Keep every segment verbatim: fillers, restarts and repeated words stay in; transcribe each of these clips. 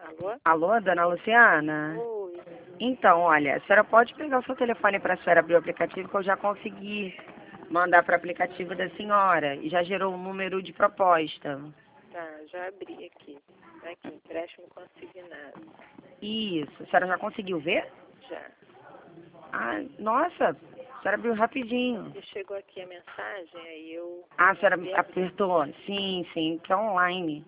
Alô? Alô, dona Luciana? Oi. Então, olha, a senhora pode pegar o seu telefone para a senhora abrir o aplicativo, que eu já consegui mandar para o aplicativo da senhora e já gerou um número de proposta. Tá, já abri aqui. Aqui, empréstimo consignado. Isso, a senhora já conseguiu ver? Já. Ah, nossa, a senhora abriu rapidinho. E chegou aqui a mensagem, aí eu... Ah, a senhora abri. apertou? Sim, sim, que é online.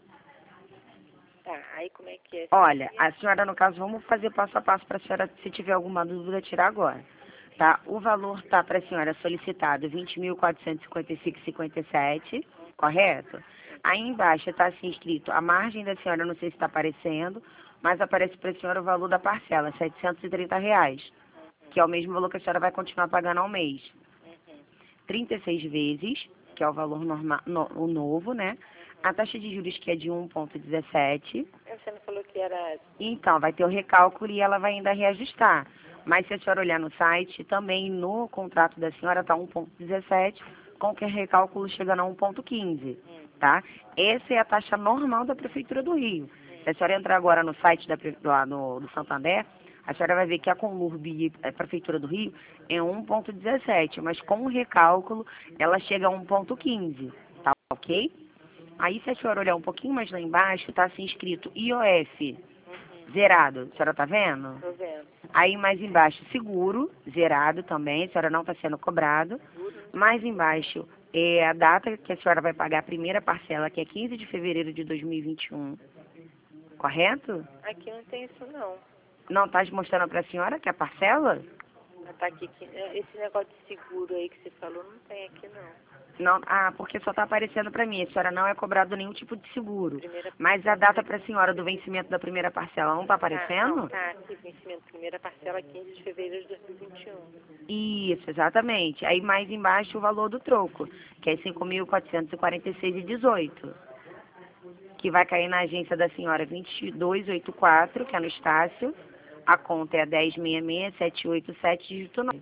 Tá, aí como é que é? Olha, a senhora, no caso, vamos fazer passo a passo para a senhora, se tiver alguma dúvida, tirar agora. Tá? O valor tá para a senhora solicitado vinte mil quatrocentos e cinquenta e cinco vírgula cinquenta e sete, correto? Aí embaixo está assim escrito, a margem da senhora, não sei se está aparecendo, mas aparece para a senhora o valor da parcela, setecentos e trinta reais, que é o mesmo valor que a senhora vai continuar pagando ao mês. Uhum. trinta e seis vezes, que é o valor normal, no, o novo, né? A taxa de juros que é de um vírgula dezessete. Você não falou que era... Então, vai ter o recálculo e ela vai ainda reajustar. Mas se a senhora olhar no site, também no contrato da senhora está um vírgula dezessete, com que o recálculo chega a um vírgula quinze, tá? Essa é a taxa normal da Prefeitura do Rio. Se a senhora entrar agora no site da, pre- lá no, do Santander, a senhora vai ver que a Conlurb, a Prefeitura do Rio, é um vírgula dezessete, mas com o recálculo ela chega a um vírgula quinze, tá ok? Aí se a senhora olhar um pouquinho mais lá embaixo, está assim escrito I O F, Uhum. zerado. A senhora está vendo? Tô vendo. Aí mais embaixo, seguro, zerado também, a senhora não está sendo cobrado. Mais embaixo é a data que a senhora vai pagar a primeira parcela, que é quinze de fevereiro de dois mil e vinte e um. Correto? Aqui não tem isso não. Não está mostrando para a senhora que é a parcela? Mas tá aqui, que- esse negócio de seguro aí que você falou não tem aqui não. Não, ah, porque só está aparecendo para mim. A senhora não é cobrado nenhum tipo de seguro. Primeira... Mas a data para a senhora do vencimento da primeira parcela não está Tá, não, aparecendo? tá aqui, vencimento, primeira parcela quinze de fevereiro de dois mil e vinte e um. Isso, exatamente. Aí mais embaixo o valor do troco, que é cinco mil quatrocentos e quarenta e seis reais e dezoito, que vai cair na agência da senhora vinte e dois oitenta e quatro, que é no Estácio. A conta é a dez seis seis sete oito sete, dígito nove.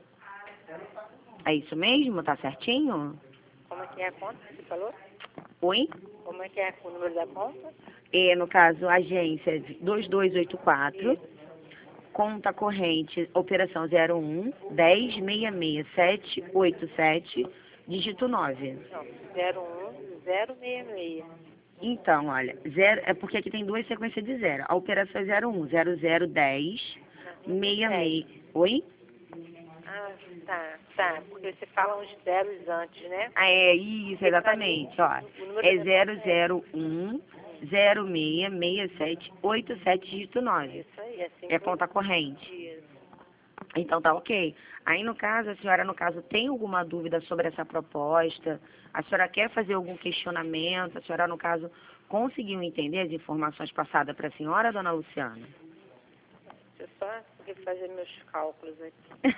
É isso mesmo? Tá certinho? Como é que é a conta que você falou? Oi? Como é que é o número da conta? É, no caso, agência dois dois oito quatro, Isso. conta corrente, operação zero um, dez seis seis sete oito sete, dígito nove. Não, zero um zero seis seis. Então, olha, zero, é porque aqui tem duas sequências de zero. A operação é zero um, zero zero dez, Não, não tem seis dez. seis. Oi? Ah, tá, tá. Porque você fala uns zeros antes, né? Ah, é isso, E pra mim, exatamente, ó. o número É da zero conta é zero um, zero seis seis sete oito sete, dígito nove. isso aí, assim É que eu... conta corrente. Isso. Então tá ok. Aí no caso, a senhora, no caso, tem alguma dúvida sobre essa proposta? A senhora quer fazer algum questionamento? A senhora, no caso, conseguiu entender as informações passadas para a senhora, dona Luciana? Deixa eu só refazer meus cálculos aqui.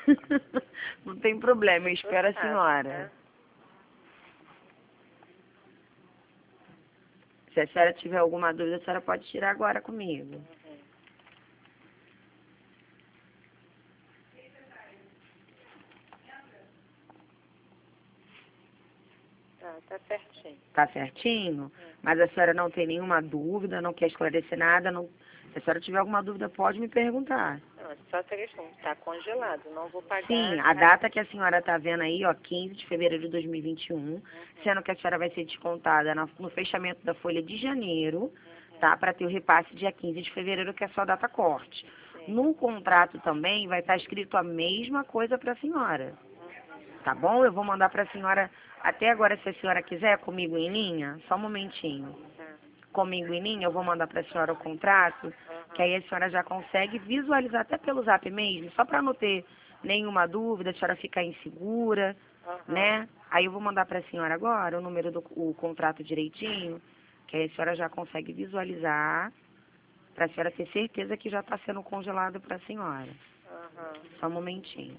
Não tem problema, eu Tô espero a chato, senhora. tá? Se a senhora tiver alguma dúvida, a senhora pode tirar agora comigo. Uhum. Tá, tá certinho. Tá certinho? Mas a senhora não tem nenhuma dúvida, não quer esclarecer nada, não... Se a senhora tiver alguma dúvida, pode me perguntar. Não, é só essa questão. Tá congelado, não vou pagar. Sim, a data que a senhora está vendo aí, ó, quinze de fevereiro de dois mil e vinte e um, sendo que a senhora vai ser descontada na- no fechamento da folha de janeiro, tá? Para ter o repasse dia quinze de fevereiro, que é só a data corte. Sim. No contrato também vai estar escrito a mesma coisa para a senhora, tá bom? Eu vou mandar para a senhora, até agora, se a senhora quiser, comigo em linha, só um momentinho. Tá. Comigo em linha, eu vou mandar para a senhora o contrato, que aí a senhora já consegue visualizar até pelo zap mesmo, só para não ter nenhuma dúvida, a senhora ficar insegura, Aham. né? Aí eu vou mandar para a senhora agora o número do o contrato direitinho, que aí a senhora já consegue visualizar, para a senhora ter certeza que já está sendo congelado para a senhora. Aham. Só um momentinho.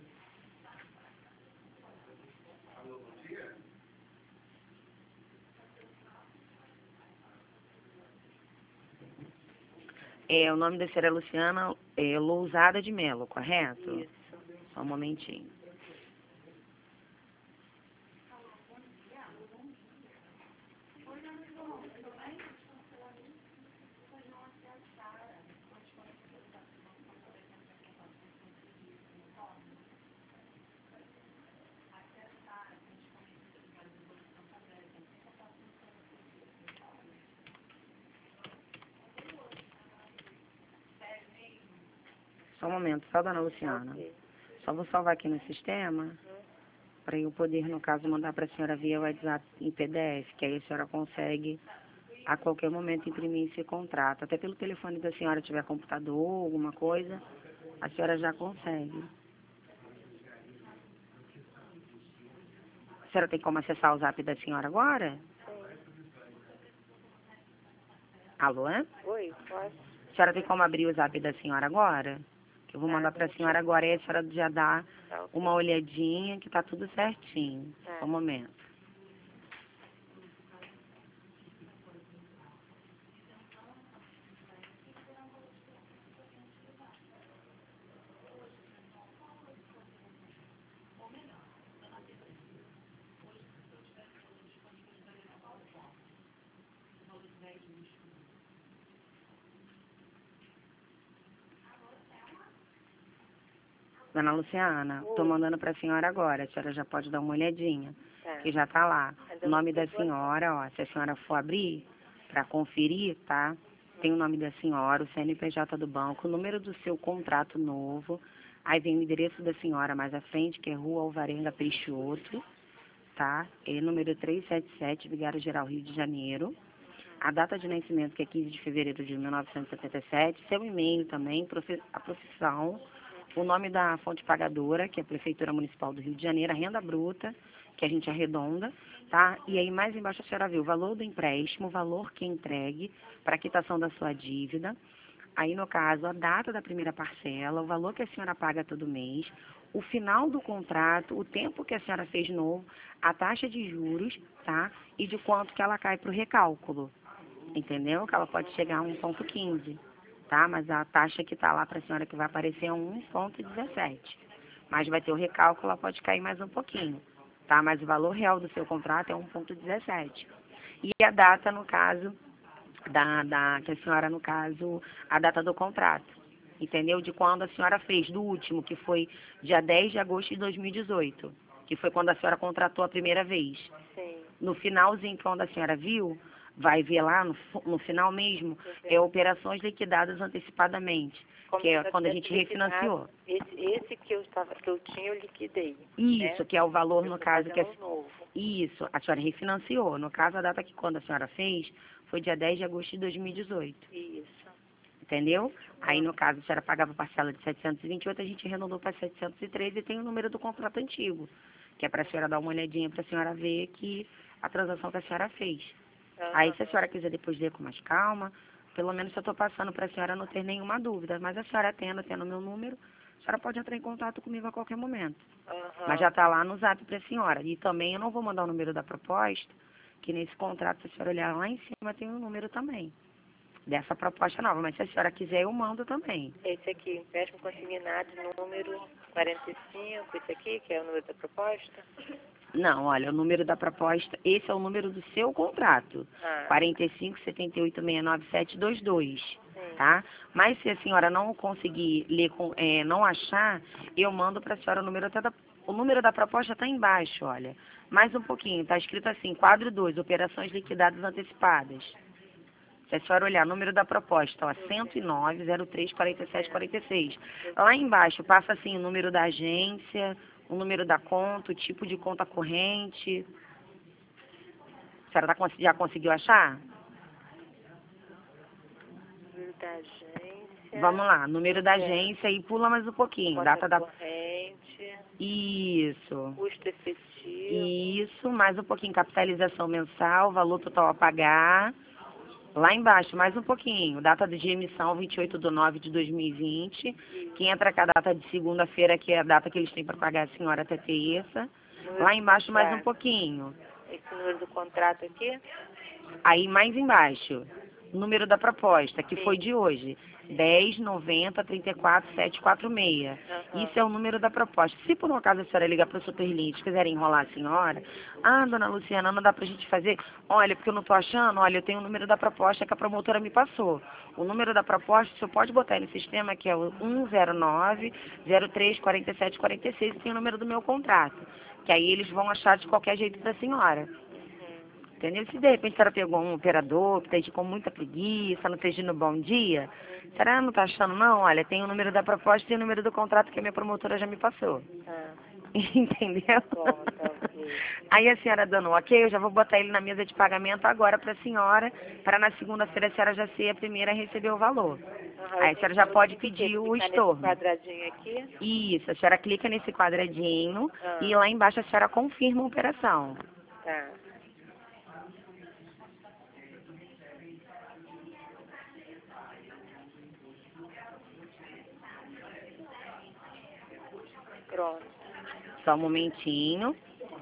É, o nome da senhora é Luciana é, Lousada de Melo, correto? Isso. Só um momentinho. Só um momento, só, dona Luciana. Ok. Só vou salvar aqui no sistema, Uhum. para eu poder, no caso, mandar para a senhora via WhatsApp em P D F, que aí a senhora consegue, a qualquer momento, imprimir esse contrato. Até pelo telefone da senhora, tiver computador, alguma coisa, a senhora já consegue. A senhora tem como acessar o zap da senhora agora? Sim. Alô, é? Oi, posso? A senhora tem como abrir o zap da senhora agora? Que eu vou Tá, mandar para a deixa senhora eu- agora e a senhora já dá Tá, ok. uma olhadinha que tá tudo certinho. Tá. Só um momento. Dona Luciana, tô Oi. mandando para a senhora agora. A senhora já pode dar uma olhadinha, Tá. que já tá lá. Mas O eu não nome da sei quando- senhora, ó, se a senhora for abrir para conferir, tá? Tem o nome da senhora, o C N P J do banco, o número do seu contrato novo. Aí vem o endereço da senhora mais à frente, que é Rua Alvarenga Peixoto, tá? É número trezentos e setenta e sete, Vigário Geral, Rio de Janeiro. A data de nascimento, que é quinze de fevereiro de mil novecentos e setenta e sete. Seu e-mail também, profi- a profissão, o nome da fonte pagadora, que é a Prefeitura Municipal do Rio de Janeiro, a renda bruta, que a gente arredonda, tá? E aí mais embaixo a senhora vê o valor do empréstimo, o valor que é entregue para a quitação da sua dívida. Aí, no caso, a data da primeira parcela, o valor que a senhora paga todo mês, o final do contrato, o tempo que a senhora fez novo, a taxa de juros, tá? E de quanto que ela cai para o recálculo. Entendeu? Que ela pode chegar a um ponto quinze, tá? Mas a taxa que está lá para a senhora que vai aparecer é um ponto dezessete. Mas vai ter o recálculo, ela pode cair mais um pouquinho, tá? Mas o valor real do seu contrato é um ponto dezessete. E a data, no caso, da, da, que a senhora, no caso, a data do contrato, entendeu? De quando a senhora fez, do último, que foi dia dez de agosto de dois mil e dezoito, que foi quando a senhora contratou a primeira vez. Sim. No finalzinho, quando a senhora viu, vai ver lá no, fu- no final mesmo, Uhum. é operações liquidadas antecipadamente, Como que se é já quando a tivesse gente liquidado. refinanciou. Esse, esse que eu estava, que eu tinha, eu liquidei. Isso, Né? que é o valor, Eu no tô caso, que é... fazendo um novo. Isso, a senhora refinanciou. No caso, a data que quando a senhora fez foi dia dez de agosto de dois mil e dezoito. Isso. Entendeu? Aí, Ah, no caso, a senhora pagava parcela de setecentos e vinte e oito, a gente arredondou para setecentos e treze e tem o número do contrato antigo, que é para a senhora dar uma olhadinha, para a senhora ver que a transação que a senhora fez. Aí, aham. se a senhora quiser depois ler com mais calma, pelo menos eu estou passando para a senhora não ter nenhuma dúvida. Mas a senhora tendo, tendo meu número, a senhora pode entrar em contato comigo a qualquer momento. Aham. Mas já está lá no zap para a senhora. E também eu não vou mandar o número da proposta, que nesse contrato, se a senhora olhar lá em cima, tem o número também, dessa proposta nova. Mas se a senhora quiser, eu mando também. Esse aqui, empréstimo consignado, número quarenta e cinco, esse aqui, que é o número da proposta. Não, olha, o número da proposta, esse é o número do seu contrato. Ah, quarenta e cinco, setenta e oito, sessenta e nove, setecentos e vinte e dois. sim. Tá? Mas se a senhora não conseguir ler, com, é, não achar, eu mando para a senhora o número até da, o número da proposta está embaixo, olha. Mais um pouquinho, está escrito assim, quadro dois, operações liquidadas antecipadas. Se a senhora olhar, número da proposta, ó, cento e nove, zero três, quarenta e sete, quarenta e seis. Lá embaixo, passa assim, o número da agência, o número da conta, o tipo de conta corrente. A senhora tá, cons- já conseguiu achar? Número da agência. Vamos lá, número da É. agência e pula mais um pouquinho. Conta Data da... corrente. Isso. Custo efetivo. Isso, mais um pouquinho, capitalização mensal, valor total a pagar. Lá embaixo, mais um pouquinho, data de emissão, vinte e oito de nove de dois mil e vinte. Que entra com a data de segunda-feira, que é a data que eles têm para pagar a senhora até terça. Número Lá do embaixo, mais um contrato. pouquinho. Esse número do contrato aqui. Aí, mais embaixo, número da proposta, que Sim. foi de hoje. dez, noventa, trinta e quatro, setecentos e quarenta e seis. Aham. Isso é o número da proposta. Se por um acaso a senhora ligar para o Superlink e quiserem enrolar a senhora, ah, dona Luciana, não dá para a gente fazer? Olha, porque eu não estou achando, olha, eu tenho o número da proposta que a promotora me passou. O número da proposta, o senhor pode botar aí no sistema, que é o um zero nove, zero três, quarenta e sete, quarenta e seis, e tem o número do meu contrato. Que aí eles vão achar de qualquer jeito da senhora. Uhum. Entendeu? Se de repente a senhora pegou um operador que esteja com muita preguiça, não esteja no bom dia, a senhora não está achando, não? Olha, tem o número da proposta e o número do contrato que a minha promotora já me passou. Ah, Entendeu? bom, tá ok. Aí a senhora dando um ok, eu já vou botar ele na mesa de pagamento agora para a senhora, para na segunda-feira a senhora já ser a primeira a receber o valor. Aham, Aí a senhora já eu pode tenho que o quê? pedir o Clicar nesse estorno. quadradinho aqui? Isso, a senhora clica nesse quadradinho Ah, e lá embaixo a senhora confirma a operação. tá. Pronto. Só um momentinho.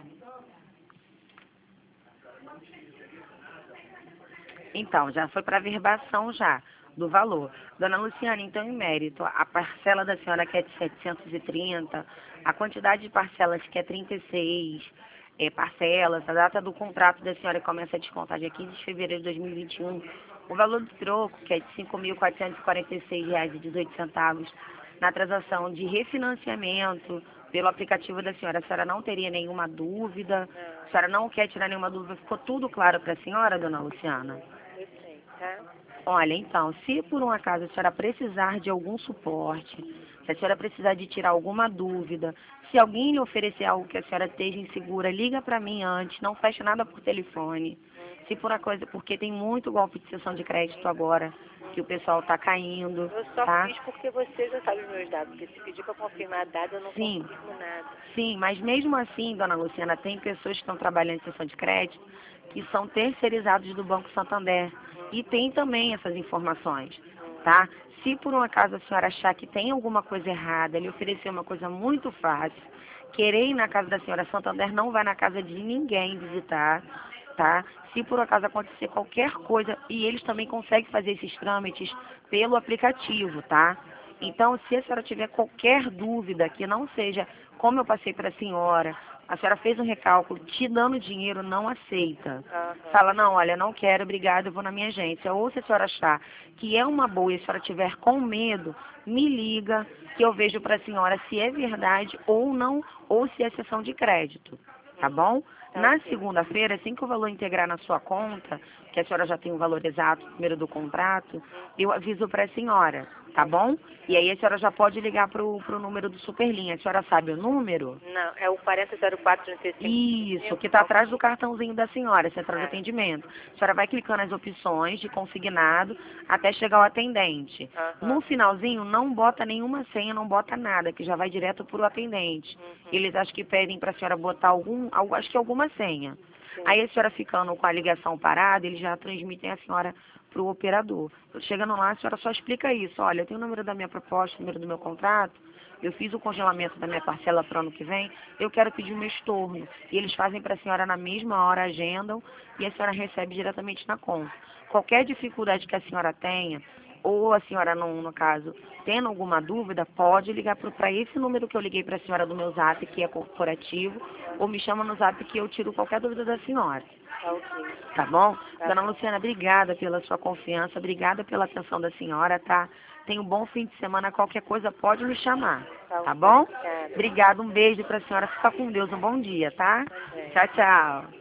Então, já foi para verbação já do valor. Dona Luciana, então, em mérito, a parcela da senhora que é de setecentos e trinta, a quantidade de parcelas que é trinta e seis é, parcelas, a data do contrato da senhora que começa a descontar dia quinze de fevereiro de dois mil e vinte e um, o valor do troco, que é de cinco mil quatrocentos e quarenta e seis reais e dezoito centavos, na transação de refinanciamento pelo aplicativo da senhora, a senhora não teria nenhuma dúvida? Não, A senhora não quer tirar nenhuma dúvida? Ficou tudo claro para a senhora, dona Luciana? eu sei, tá? Olha, então, se por um acaso a senhora precisar de algum suporte, se a senhora precisar de tirar alguma dúvida, se alguém lhe oferecer algo que a senhora esteja insegura, liga para mim antes, não feche nada por telefone. Se por uma coisa, porque tem muito golpe de cessão de crédito agora, que o pessoal está caindo, Eu só tá? fiz porque você já sabe os meus dados, porque se pedir para confirmar dados, eu não Sim. confirmo nada. Sim, mas mesmo assim, dona Luciana, tem pessoas que estão trabalhando em sessão de crédito que são terceirizados do Banco Santander. E tem também essas informações, tá? Se por um acaso a senhora achar que tem alguma coisa errada, ele oferecer uma coisa muito fácil, querer ir na casa da senhora, Santander não vai na casa de ninguém visitar, tá? Se por acaso acontecer qualquer coisa, e eles também conseguem fazer esses trâmites pelo aplicativo, tá? Então, se a senhora tiver qualquer dúvida que não seja como eu passei para a senhora, a senhora fez um recálculo, te dando dinheiro, não aceita. Aham. Fala, não, olha, não quero, obrigada, eu vou na minha agência. Ou se a senhora achar que é uma boa e a senhora tiver com medo, me liga, que eu vejo para a senhora se é verdade ou não, ou se é sessão de crédito, tá bom? Tá Na ok. segunda-feira, assim que o valor integrar na sua conta, que a senhora já tem o valor exato, primeiro do contrato, eu aviso para a senhora, tá bom? E aí a senhora já pode ligar pro, pro número do Superlinha. A senhora sabe o número? Não, é o quarenta zero quatro trinta e cinco. Isso, que está atrás do cartãozinho da senhora, central de É. atendimento. A senhora vai clicando nas opções de consignado até chegar ao atendente. Aham. No finalzinho, não bota nenhuma senha, não bota nada, que já vai direto para o atendente. Uhum. Eles acho que pedem para a senhora botar algum, algo- acho que alguma senha. Sim. Aí a senhora ficando com a ligação parada, eles já transmitem a senhora para o operador. Chegando lá, a senhora só explica isso. Olha, eu tenho o número da minha proposta, o número do meu contrato, eu fiz o congelamento da minha parcela para o ano que vem, eu quero pedir o meu estorno. E eles fazem para a senhora na mesma hora, agendam, e a senhora recebe diretamente na conta. Qualquer dificuldade que a senhora tenha, ou a senhora, não, no caso, tendo alguma dúvida, pode ligar para esse número que eu liguei para a senhora do meu zap, que é corporativo, ou me chama no zap que eu tiro qualquer dúvida da senhora. Tá ok. Tá bom? Tá Dona bom. Luciana, obrigada pela sua confiança, obrigada pela atenção da senhora, tá? Tenha um bom fim de semana, qualquer coisa pode me chamar, Tá tá ok. bom? Obrigada. Obrigada, um beijo pra senhora, fica com Deus, um bom dia, tá? Também. Tchau, tchau.